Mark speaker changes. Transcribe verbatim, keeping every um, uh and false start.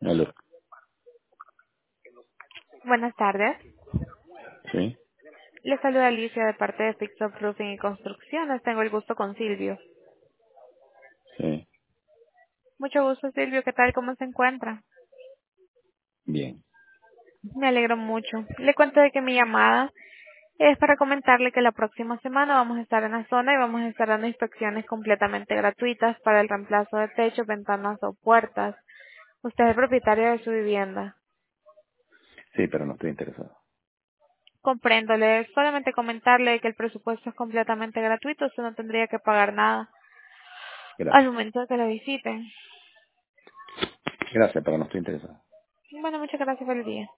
Speaker 1: Aló.
Speaker 2: Buenas tardes.
Speaker 1: Sí,
Speaker 2: Le saluda Alicia de parte de Fix Up Roofing y Construcciones. Tengo el gusto con Silvio.
Speaker 1: sí,
Speaker 2: Mucho gusto, Silvio. ¿Qué tal? ¿Cómo se encuentra?
Speaker 1: bien.
Speaker 2: Me alegro mucho. Le cuento de que mi llamada es para comentarle que la próxima semana vamos a estar en la zona y vamos a estar dando inspecciones completamente gratuitas para el reemplazo de techos, ventanas o puertas. Usted es el propietario de su vivienda.
Speaker 1: Sí, pero no estoy interesado.
Speaker 2: Compréndole. Solamente comentarle que el presupuesto es completamente gratuito. Usted no tendría que pagar nada al
Speaker 1: Gracias.
Speaker 2: momento de que lo visiten.
Speaker 1: Gracias, pero no estoy interesado.
Speaker 2: Bueno, muchas gracias por el día.